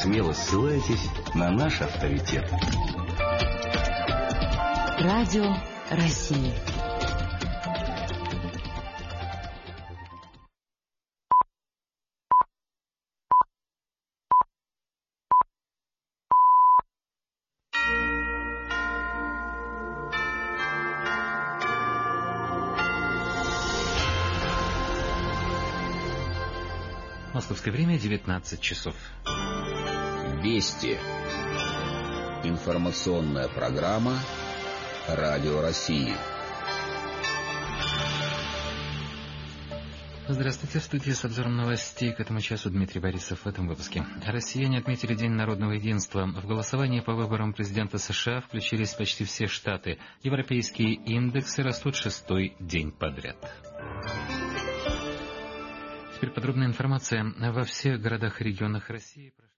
смело ссылайтесь на наш авторитет. Радио России. Московское время 19 часов. Вести. Информационная программа Радио России. Здравствуйте, в студии с обзором новостей к этому часу Дмитрий Борисов. В этом выпуске. Россияне отметили День народного единства. В голосовании по выборам президента США включились почти все штаты. Европейские индексы растут 6-й день подряд. Теперь подробная информация. Во всех городах и регионах России